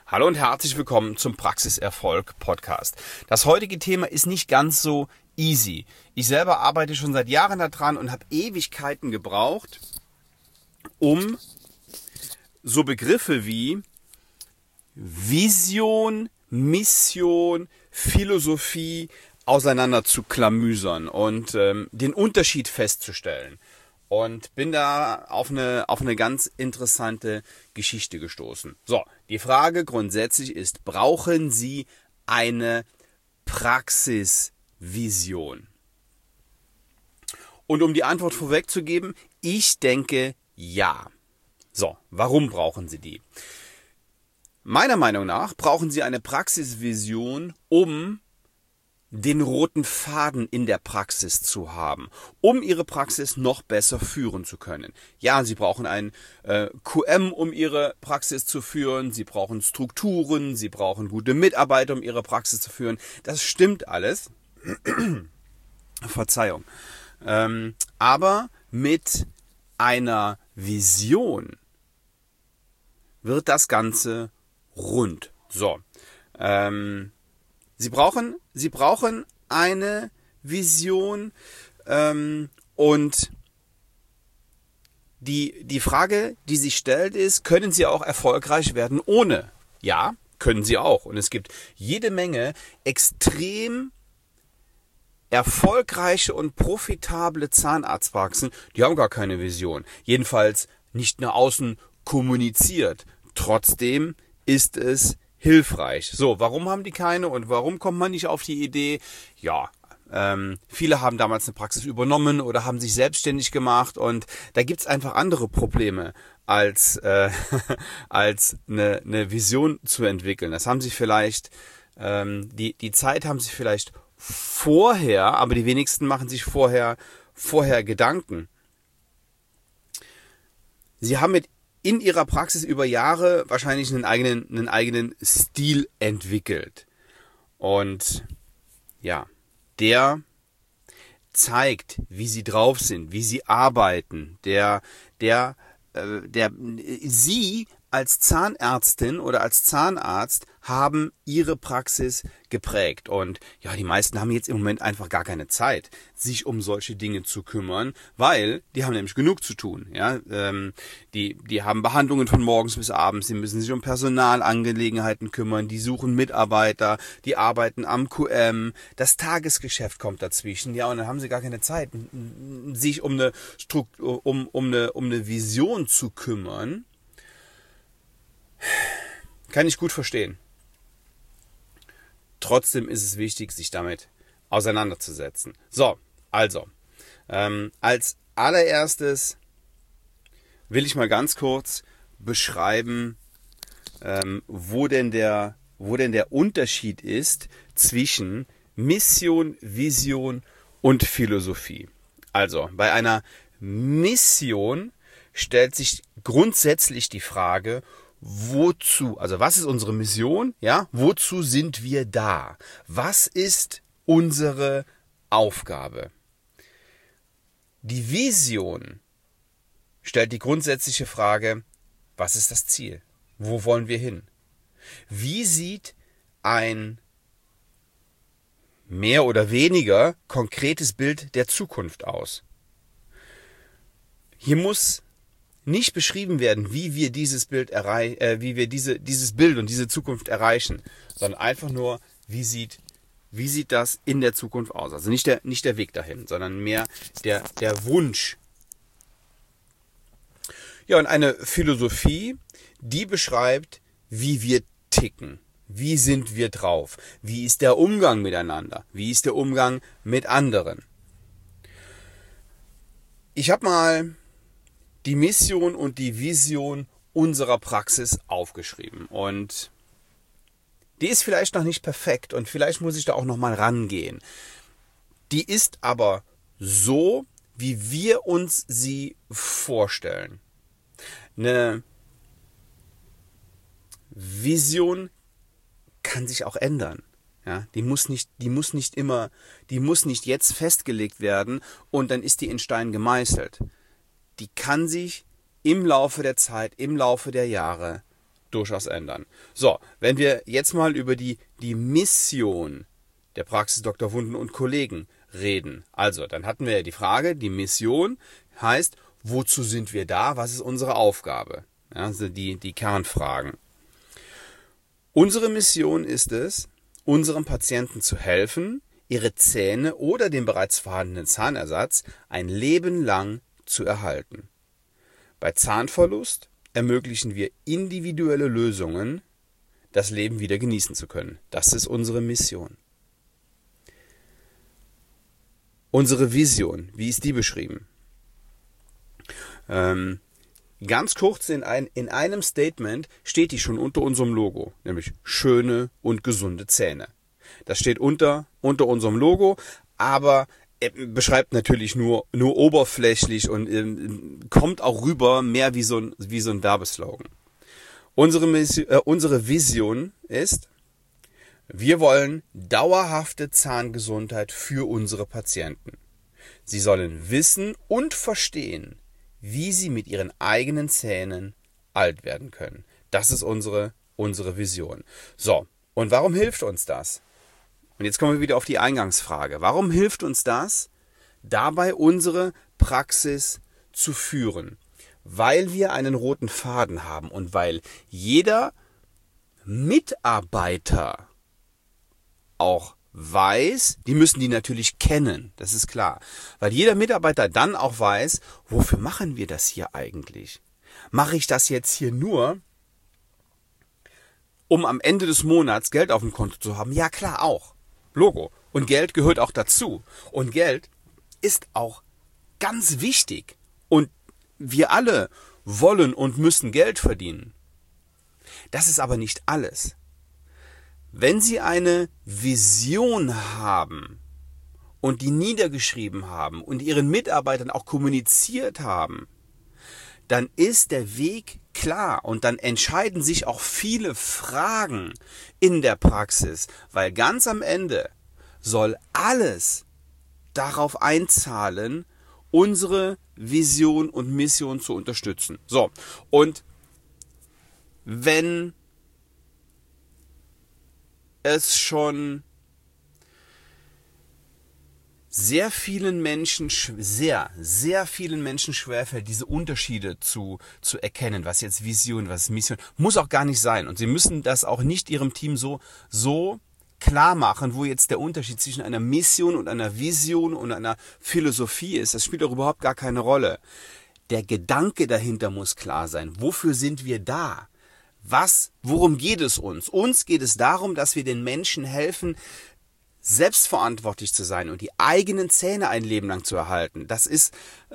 Hallo und herzlich willkommen zum Praxiserfolg Podcast. Das heutige Thema ist nicht ganz so easy. Ich selber arbeite schon seit Jahren daran und habe Ewigkeiten gebraucht, um so Begriffe wie Vision, Mission, Philosophie auseinander zu klamüsern und den Unterschied festzustellen. Und bin da auf eine ganz interessante Geschichte gestoßen. So, die Frage grundsätzlich ist, brauchen Sie eine Praxisvision? Und um die Antwort vorwegzugeben, ich denke ja. So, warum brauchen Sie die? Meiner Meinung nach brauchen Sie eine Praxisvision, um den roten Faden in der Praxis zu haben, um Ihre Praxis noch besser führen zu können. Ja, Sie brauchen ein QM, um Ihre Praxis zu führen, Sie brauchen Strukturen, Sie brauchen gute Mitarbeiter, um Ihre Praxis zu führen. Das stimmt alles. Verzeihung. Aber mit einer Vision wird das Ganze rund. So, Sie brauchen eine Vision und die Frage, die sich stellt, ist, können Sie auch erfolgreich werden ohne? Ja, können Sie auch. Und es gibt jede Menge extrem erfolgreiche und profitable Zahnarztpraxen, die haben gar keine Vision. Jedenfalls nicht nach außen kommuniziert. Trotzdem ist es hilfreich. So, warum haben die keine und warum kommt man nicht auf die Idee? Ja, viele haben damals eine Praxis übernommen oder haben sich selbstständig gemacht und da gibt's einfach andere Probleme als als eine Vision zu entwickeln. Das haben sie vielleicht, die Zeit haben sie vielleicht vorher, aber die wenigsten machen sich vorher Gedanken. Sie haben in ihrer Praxis über Jahre wahrscheinlich einen eigenen Stil entwickelt. Und ja, der zeigt, wie sie drauf sind, wie sie arbeiten. Sie als Zahnärztin oder als Zahnarzt haben ihre Praxis geprägt. Und ja, die meisten haben jetzt im Moment einfach gar keine Zeit, sich um solche Dinge zu kümmern, weil die haben nämlich genug zu tun. Ja, die haben Behandlungen von morgens bis abends, sie müssen sich um Personalangelegenheiten kümmern, die suchen Mitarbeiter, die arbeiten am QM, das Tagesgeschäft kommt dazwischen, ja, und dann haben sie gar keine Zeit, sich um eine Vision zu kümmern. Kann ich gut verstehen. Trotzdem ist es wichtig, sich damit auseinanderzusetzen. So, also, als allererstes will ich mal ganz kurz beschreiben, wo denn der Unterschied ist zwischen Mission, Vision und Philosophie. Also, bei einer Mission stellt sich grundsätzlich die Frage, wozu, also was ist unsere Mission, ja, wozu sind wir da? Was ist unsere Aufgabe? Die Vision stellt die grundsätzliche Frage, was ist das Ziel? Wo wollen wir hin? Wie sieht ein mehr oder weniger konkretes Bild der Zukunft aus? Hier muss nicht beschrieben werden, wie wir dieses Bild dieses Bild und diese Zukunft erreichen, sondern einfach nur, wie sieht das in der Zukunft aus? Also nicht der Weg dahin, sondern mehr der Wunsch. Ja, und eine Philosophie, die beschreibt, wie wir ticken. Wie sind wir drauf? Wie ist der Umgang miteinander? Wie ist der Umgang mit anderen? Ich habe mal die Mission und die Vision unserer Praxis aufgeschrieben. Und die ist vielleicht noch nicht perfekt und vielleicht muss ich da auch noch mal rangehen. Die ist aber so, wie wir uns sie vorstellen. Eine Vision kann sich auch ändern. Ja, die muss nicht jetzt festgelegt werden und dann ist die in Stein gemeißelt. Die kann sich im Laufe der Zeit, im Laufe der Jahre durchaus ändern. So, wenn wir jetzt mal über die Mission der Praxis Dr. Wunden und Kollegen reden. Also, dann hatten wir ja die Frage, die Mission heißt, wozu sind wir da? Was ist unsere Aufgabe? Ja, also die Kernfragen. Unsere Mission ist es, unseren Patienten zu helfen, ihre Zähne oder den bereits vorhandenen Zahnersatz ein Leben lang zu erhalten. Bei Zahnverlust ermöglichen wir individuelle Lösungen, das Leben wieder genießen zu können. Das ist unsere Mission. Unsere Vision, wie ist die beschrieben? Ganz kurz in einem Statement steht die schon unter unserem Logo, nämlich schöne und gesunde Zähne. Das steht unter unserem Logo, aber beschreibt natürlich nur oberflächlich und kommt auch rüber mehr wie so ein Werbeslogan. Unsere Vision ist, wir wollen dauerhafte Zahngesundheit für unsere Patienten. Sie sollen wissen und verstehen, wie sie mit ihren eigenen Zähnen alt werden können. Das ist unsere Vision. So, und warum hilft uns das? Und jetzt kommen wir wieder auf die Eingangsfrage. Warum hilft uns das, dabei unsere Praxis zu führen? Weil wir einen roten Faden haben und weil jeder Mitarbeiter auch weiß, die müssen die natürlich kennen, das ist klar. Weil jeder Mitarbeiter dann auch weiß, wofür machen wir das hier eigentlich? Mache ich das jetzt hier nur, um am Ende des Monats Geld auf dem Konto zu haben? Ja klar, auch. Logo. Und Geld gehört auch dazu. Und Geld ist auch ganz wichtig. Und wir alle wollen und müssen Geld verdienen. Das ist aber nicht alles. Wenn Sie eine Vision haben und die niedergeschrieben haben und Ihren Mitarbeitern auch kommuniziert haben, dann ist der Weg klar und dann entscheiden sich auch viele Fragen in der Praxis, weil ganz am Ende soll alles darauf einzahlen, unsere Vision und Mission zu unterstützen. So, und wenn es schon sehr vielen Menschen schwerfällt, diese Unterschiede zu erkennen, was jetzt Vision, was Mission, muss auch gar nicht sein. Und Sie müssen das auch nicht Ihrem Team so klar machen, wo jetzt der Unterschied zwischen einer Mission und einer Vision und einer Philosophie ist. Das spielt auch überhaupt gar keine Rolle. Der Gedanke dahinter muss klar sein. Wofür sind wir da? Worum geht es uns? Uns geht es darum, dass wir den Menschen helfen, selbstverantwortlich zu sein und die eigenen Zähne ein Leben lang zu erhalten. Das ist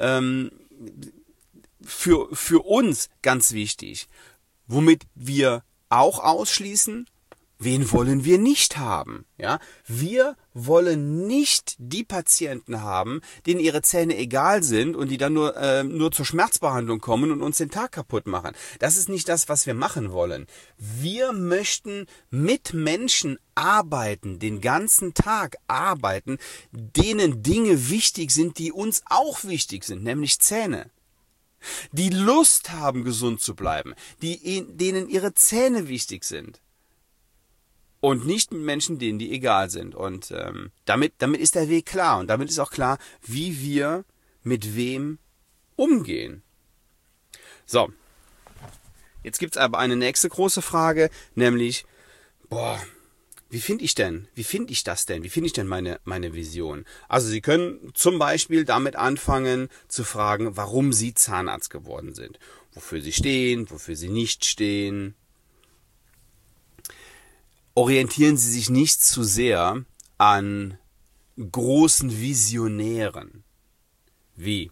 für uns ganz wichtig. Womit wir auch ausschließen, wen wollen wir nicht haben? Ja? Wir wollen nicht die Patienten haben, denen ihre Zähne egal sind und die dann nur zur Schmerzbehandlung kommen und uns den Tag kaputt machen. Das ist nicht das, was wir machen wollen. Wir möchten mit Menschen arbeiten, den ganzen Tag arbeiten, denen Dinge wichtig sind, die uns auch wichtig sind, nämlich Zähne. Die Lust haben, gesund zu bleiben, denen ihre Zähne wichtig sind. Und nicht mit Menschen, denen die egal sind. Und damit ist der Weg klar. Und damit ist auch klar, wie wir mit wem umgehen. So, jetzt gibt's aber eine nächste große Frage, nämlich, wie finde ich das denn? Wie finde ich denn meine Vision? Also Sie können zum Beispiel damit anfangen zu fragen, warum Sie Zahnarzt geworden sind. Wofür Sie stehen, wofür Sie nicht stehen. Orientieren Sie sich nicht zu sehr an großen Visionären wie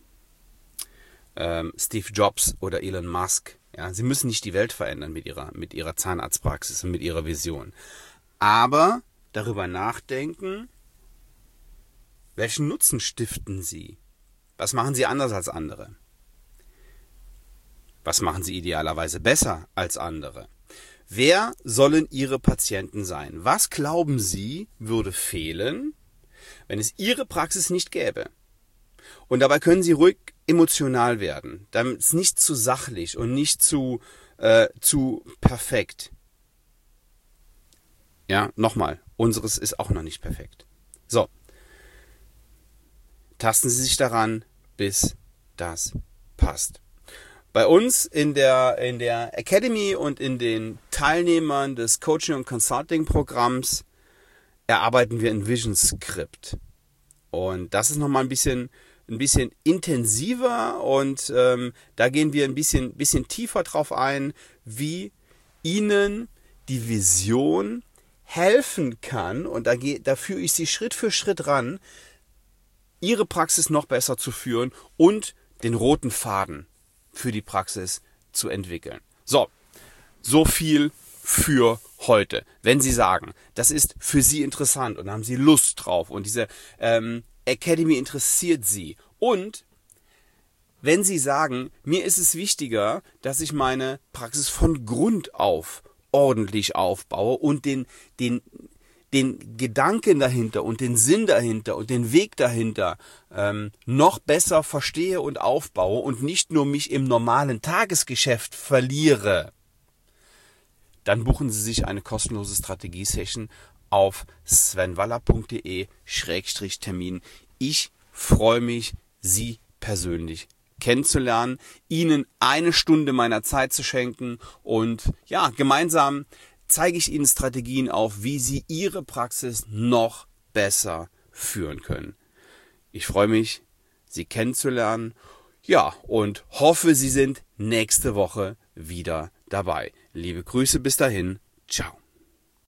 Steve Jobs oder Elon Musk. Ja, Sie müssen nicht die Welt verändern mit ihrer Zahnarztpraxis und mit ihrer Vision. Aber darüber nachdenken, welchen Nutzen stiften Sie? Was machen Sie anders als andere? Was machen Sie idealerweise besser als andere? Wer sollen Ihre Patienten sein? Was glauben Sie, würde fehlen, wenn es Ihre Praxis nicht gäbe? Und dabei können Sie ruhig emotional werden, damit es nicht zu sachlich und nicht zu zu perfekt. Ja, nochmal, unseres ist auch noch nicht perfekt. So, tasten Sie sich daran, bis das passt. Bei uns in der Academy und in den Teilnehmern des Coaching- und Consulting-Programms erarbeiten wir ein Vision Script. Und das ist nochmal ein bisschen intensiver und da gehen wir ein bisschen tiefer drauf ein, wie Ihnen die Vision helfen kann, und da führe ich Sie Schritt für Schritt ran, Ihre Praxis noch besser zu führen und den roten Faden für die Praxis zu entwickeln. So viel für heute. Wenn Sie sagen, das ist für Sie interessant und haben Sie Lust drauf und diese Academy interessiert Sie, und wenn Sie sagen, mir ist es wichtiger, dass ich meine Praxis von Grund auf ordentlich aufbaue und den Gedanken dahinter und den Sinn dahinter und den Weg dahinter noch besser verstehe und aufbaue und nicht nur mich im normalen Tagesgeschäft verliere, dann buchen Sie sich eine kostenlose Strategie-Session auf svenwaller.de/Termin. Ich freue mich, Sie persönlich kennenzulernen, Ihnen eine Stunde meiner Zeit zu schenken und ja, gemeinsam zeige ich Ihnen Strategien auf, wie Sie Ihre Praxis noch besser führen können. Ich freue mich, Sie kennenzulernen, ja, und hoffe, Sie sind nächste Woche wieder dabei. Liebe Grüße bis dahin, ciao.